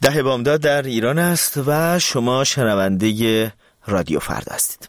ده بامداد در ایران است و شما شنونده رادیو فردا هستید.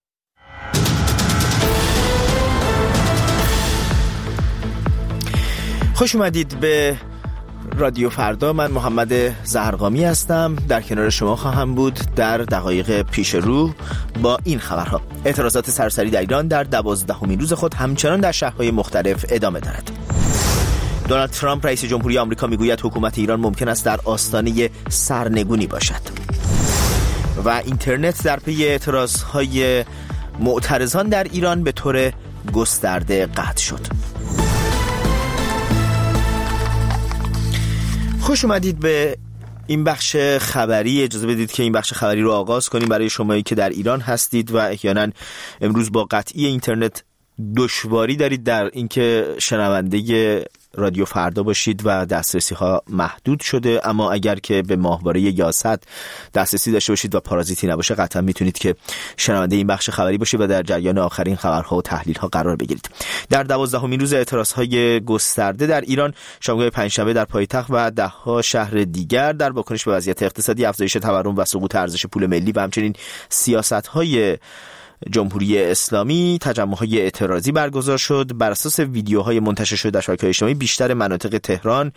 خوش اومدید به رادیو فردا. من محمد زهرقامی هستم، در کنار شما خواهم بود در دقایق پیش رو با این خبرها. اعتراضات سراسری در ایران در 12مین روز خود همچنان در شهرهای مختلف ادامه دارد. دونالد ترامپ رئیس جمهوری آمریکا میگوید حکومت ایران ممکن است در آستانه سرنگونی باشد و اینترنت در پی اعتراضهای معترضان در ایران به طور گسترده قطع شد. خوش اومدید به این بخش خبری. اجازه بدید که این بخش خبری رو آغاز کنیم برای شمایی که در ایران هستید و احیانا امروز با قطعی اینترنت دشواری دارید در اینکه شنونده رادیو فردا باشید و دسترسی ها محدود شده، اما اگر که به ماهواره یاست دسترسی داشته باشید و پارازیتی نباشه قطعا میتونید که شنونده این بخش خبری باشید و در جریان آخرین خبرها و تحلیل ها قرار بگیرید. در 12مین روز اعتراض های گسترده در ایران، شامگاه پنجشنبه در پایتخت و ده‌ها شهر دیگر در واکنش به وضعیت اقتصادی، افزایش تورم و سقوط ارزش پول ملی و همچنین سیاست های جمهوری اسلامی تجمع‌های اعتراضی برگزار شد. بر اساس ویدیوهای منتشر شده در شبکه‌های اجتماعی، بیشتر مناطق تهران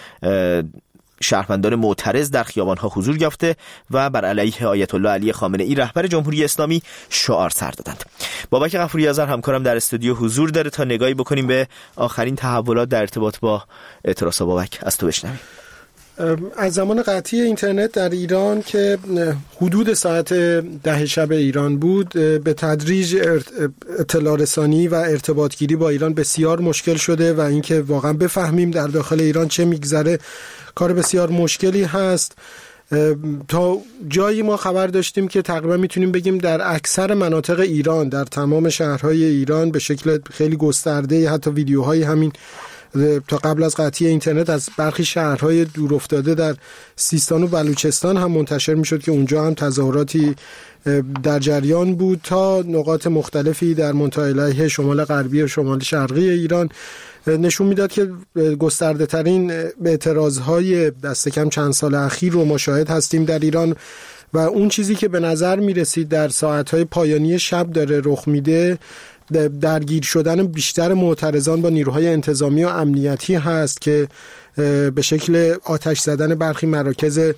شهروندان معترض در خیابان‌ها حضور یافته و بر علیه آیت الله علی خامنه‌ای رهبر جمهوری اسلامی شعار سر دادند. بابک غفوری آذر همکارم در استودیو حضور داره تا نگاهی بکنیم به آخرین تحولات در ارتباط با اعتراضات. بابک، از تو بشنویم. از زمان قطعی اینترنت در ایران که حدود ساعت 10 شب ایران بود، به تدریج اطلاع رسانی و ارتباط گیری با ایران بسیار مشکل شده و اینکه واقعا بفهمیم در داخل ایران چه میگذره کار بسیار مشکلی هست. تا جایی ما خبر داشتیم که تقریبا میتونیم بگیم در اکثر مناطق ایران، در تمام شهرهای ایران به شکل خیلی گسترده، حتی ویدیوهای همین تا قبل از قطعی اینترنت از برخی شهرهای دور افتاده در سیستان و بلوچستان هم منتشر میشد که اونجا هم تظاهراتی در جریان بود تا نقاط مختلفی در منطقه علیه شمال غربی و شمال شرقی ایران. نشون میداد که گسترده ترین اعتراضهای دست کم چند سال اخیر رو مشاهد هستیم در ایران و اون چیزی که به نظر میرسید در ساعتهای پایانی شب داره رخ میده درگیر شدن بیشتر معترضان با نیروهای انتظامی و امنیتی هست که به شکل آتش زدن برخی مراکز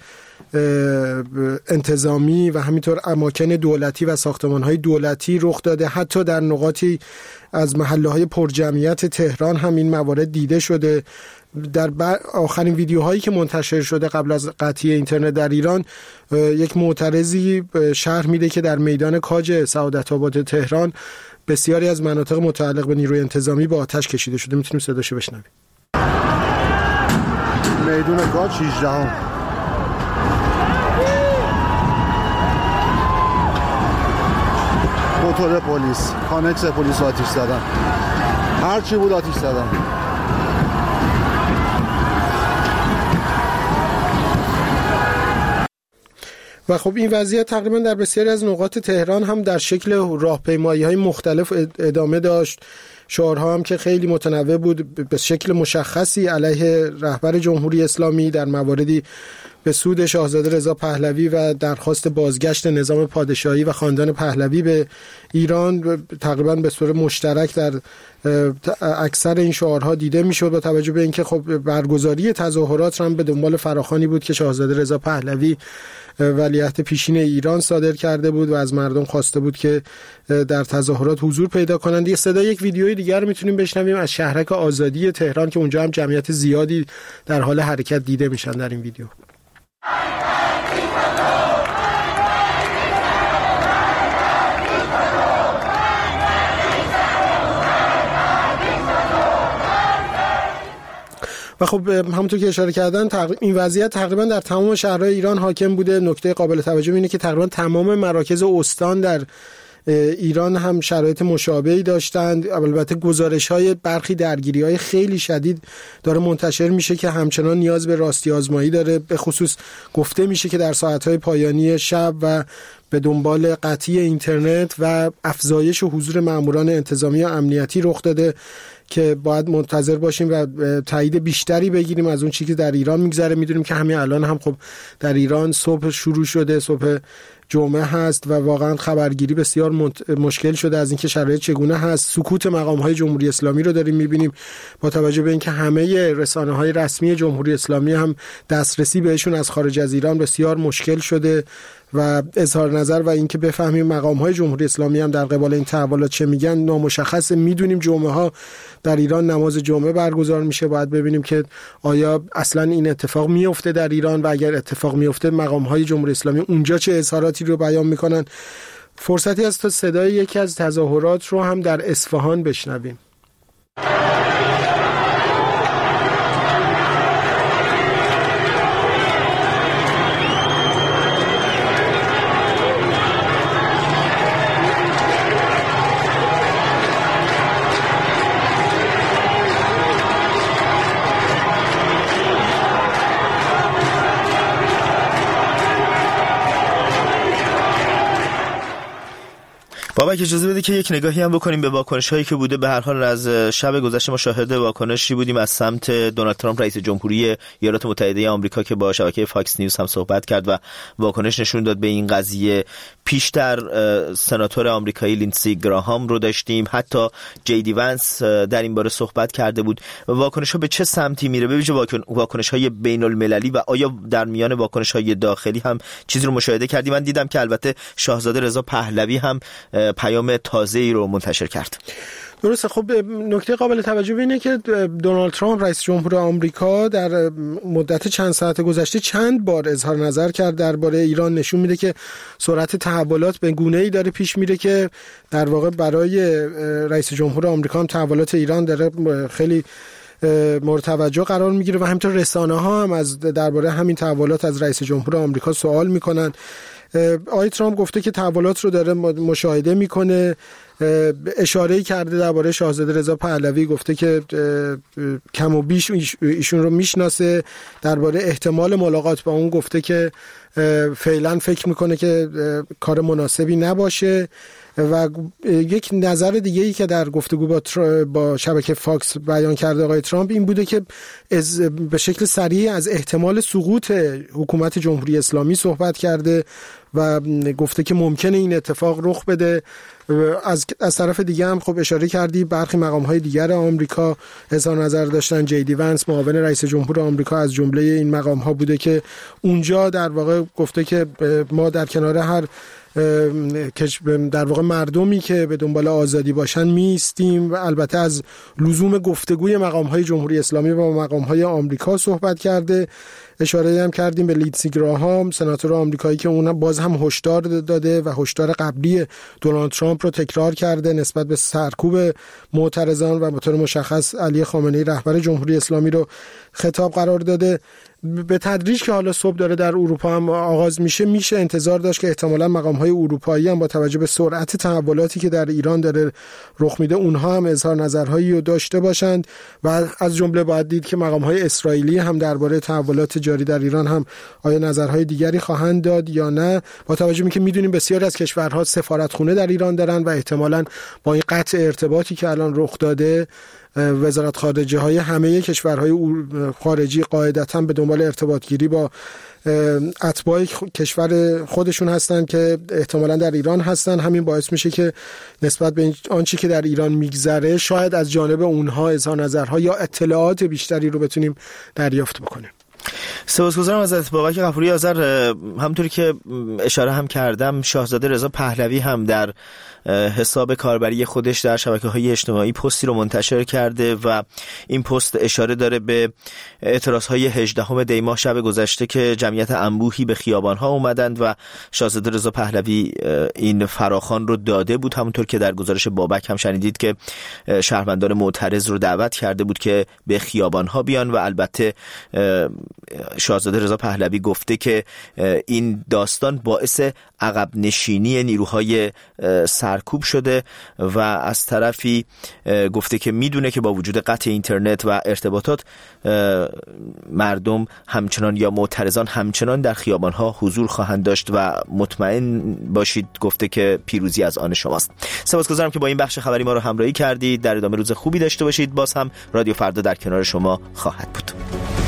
انتظامی و همینطور اماکن دولتی و ساختمان‌های دولتی رخ داده. حتی در نقاطی از محله‌های پرجمعیت تهران هم این موارد دیده شده. در آخرین ویدیوهایی که منتشر شده قبل از قطعی اینترنت در ایران، یک معترضی شرح میده که در میدان کاج سعادت‌آباد تهران بسیاری از مناطق متعلق به نیروی انتظامی با آتش کشیده شده. میتونیم صداشو بشنویم. میدان کاج 18 موتور پلیس، کانکس پلیس آتش زدن، هر چی بود آتش زدن. و خب این وضعیت تقریبا در بسیاری از نقاط تهران هم در شکل راهپیمایی‌های مختلف ادامه داشت. شعارها هم که خیلی متنوع بود به شکل مشخصی علیه رهبر جمهوری اسلامی در مواردی به سود شاهزاده رضا پهلوی و درخواست بازگشت نظام پادشاهی و خاندان پهلوی به ایران تقریبا به صورت مشترک در اکثر این شعارها دیده میشد، با توجه به اینکه خب برگزاری تظاهرات هم به دنبال فراخوانی بود که شاهزاده رضا پهلوی ولیعهد پیشین ایران صادر کرده بود و از مردم خواسته بود که در تظاهرات حضور پیدا کنند. یه صدا یک ویدیوی دیگر رو میتونیم بشنویم از شهرک آزادی تهران که اونجا هم جمعیت زیادی در حال حرکت دیده میشن در این ویدیو. و خب همونطور که اشاره کردن این وضعیت تقریبا در تمام شهرهای ایران حاکم بوده. نکته قابل توجه اینه که تقریبا تمام مراکز استان در ایران هم شرایط مشابهی داشتند. البته گزارش‌های برخی درگیری‌های خیلی شدید داره منتشر میشه که همچنان نیاز به راستی آزمایی داره. به خصوص گفته میشه که در ساعت‌های پایانی شب و به دنبال قطعی اینترنت و افزایش حضور ماموران انتظامی و امنیتی رخ داده که باید منتظر باشیم و تایید بیشتری بگیریم از اون چیزی که در ایران میگذره. میدونیم که همین الان هم خب در ایران صبح شروع شده، صبح جمعه هست و واقعا خبرگیری بسیار مشکل شده از اینکه شرایط چگونه هست. سکوت مقام‌های جمهوری اسلامی رو داریم می‌بینیم با توجه به اینکه همه رسانه‌های رسمی جمهوری اسلامی هم دسترسی بهشون از خارج از ایران بسیار مشکل شده و اظهار نظر و اینکه بفهمیم مقام‌های جمهوری اسلامی هم در قبال این تحولات چه میگن نامشخصه. میدونیم جمعه‌ها در ایران نماز جمعه برگزار میشه، باید ببینیم که آیا اصلا این اتفاق میفته در ایران و اگر اتفاق میفته مقام‌های جمهوری اسلامی اونجا چه اظهاراتی رو بیان میکنن. فرصتی است تا صدای یکی از تظاهرات رو هم در اصفهان بشنویم. بابک اجازه بده که یک نگاهی هم بکنیم به واکنش‌هایی که بوده. به هر حال از شب گذشته ما شاهد واکنشی بودیم از سمت دونالد ترامپ رئیس جمهوری ایالات متحده آمریکا که با شبکه فاکس نیوز هم صحبت کرد و واکنش نشون داد به این قضیه. پیشتر سناتور آمریکایی لیندسی گراهام رو داشتیم، حتی جی دی ونس در این باره صحبت کرده بود. واکنش‌ها به چه سمتی میره؟ به ویژه واکنش‌های بین‌المللی و آیا در میان واکنش‌های داخلی هم چیزی رو مشاهده کردیم؟ من دیدم که البته شاهزاده رضا پهلوی هم پیام تازه‌ای رو منتشر کرد. درسته. خب نکته قابل توجه اینه که دونالد ترامپ رئیس جمهور آمریکا در مدت چند ساعت گذشته چند بار اظهار نظر کرد درباره ایران. نشون میده که سرعت تحولات به گونه‌ای داره پیش میره که در واقع برای رئیس جمهور آمریکا هم تحولات ایران داره خیلی مورد توجه قرار میگیره و همینطور رسانه‌ها هم از درباره همین تحولات از رئیس جمهور آمریکا سوال میکنن. آقای ترامپ گفته که تحولات رو داره مشاهده میکنه، اشاره‌ای کرده درباره شاهزاده رضا پهلوی، گفته که کم و بیش ایشون رو میشناسه. درباره احتمال ملاقات با اون گفته که فعلا فکر میکنه که کار مناسبی نباشه. و یک نظر دیگه‌ای که در گفتگو با شبکه فاکس بیان کرده آقای ترامپ این بوده که به شکل سریع از احتمال سقوط حکومت جمهوری اسلامی صحبت کرده و گفته که ممکنه این اتفاق رخ بده. از طرف دیگه هم خب اشاره کردی برخی مقام‌های دیگر آمریکا اظهار نظر داشتن. جی دی ونس معاون رئیس جمهور آمریکا از جمله این مقام‌ها بوده که اونجا در واقع گفته که ما در کنار هر در واقع مردمی که به دنبال آزادی باشن میستیم و البته از لزوم گفتگوی مقام‌های جمهوری اسلامی با مقام‌های آمریکا صحبت کرده. اشاره هم کردیم به لیندسی گراهام سناتور آمریکایی که اون باز هم هشدار داده و هشدار قبلی دونالد ترامپ رو تکرار کرده نسبت به سرکوب معترضان و به طور مشخص علی خامنه‌ای رهبر جمهوری اسلامی رو خطاب قرار داده. به تدریج که حالا صبح داره در اروپا هم آغاز میشه انتظار داشت که احتمالاً مقام‌های اروپایی هم با توجه به سرعت تحولاتی که در ایران داره رخ میده اونها هم اظهار نظرهایی رو داشته باشند و از جمله باید دید که مقام‌های اسرائیلی هم درباره تحولات جاری در ایران هم آیا نظرهای دیگری خواهند داد یا نه، با توجه به اینکه میدونیم بسیاری از کشورها سفارتخونه در ایران دارن و احتمالاً با این قطع ارتباطی که الان رخ داده وزارت خارجه های همه کشورهای خارجی قاعدتاً به دنبال ارتباط گیری با اتباع کشور خودشون هستن که احتمالاً در ایران هستن. همین باعث میشه که نسبت به آنچه که در ایران میگذره شاید از جانب اونها اظهار نظرها یا اطلاعات بیشتری رو بتونیم دریافت بکنیم. سپاسگزارم ازت بابک غفوری آذر. همونطوری که اشاره هم کردم شاهزاده رضا پهلوی هم در حساب کاربری خودش در شبکه‌های اجتماعی پستی رو منتشر کرده و این پست اشاره داره به اعتراض‌های 18 دی ماه شب گذشته که جمعیت انبوهی به خیابان‌ها اومدند و شاهزاده رضا پهلوی این فراخوان رو داده بود. همونطور که در گزارش بابک هم شنیدید که شهروندان معترض رو دعوت کرده بود که به خیابان‌ها بیان و البته شاهزاده رضا پهلوی گفته که این داستان باعث عقب نشینی نیروهای سرکوب شده و از طرفی گفته که میدونه که با وجود قطع اینترنت و ارتباطات مردم همچنان یا معترضان همچنان در خیابانها حضور خواهند داشت و مطمئن باشید گفته که پیروزی از آن شماست. سپاسگزارم که با این بخش خبری ما رو همراهی کردید. در ادامه روز خوبی داشته باشید. باز هم رادیو فردا در کنار شما خواهد بود.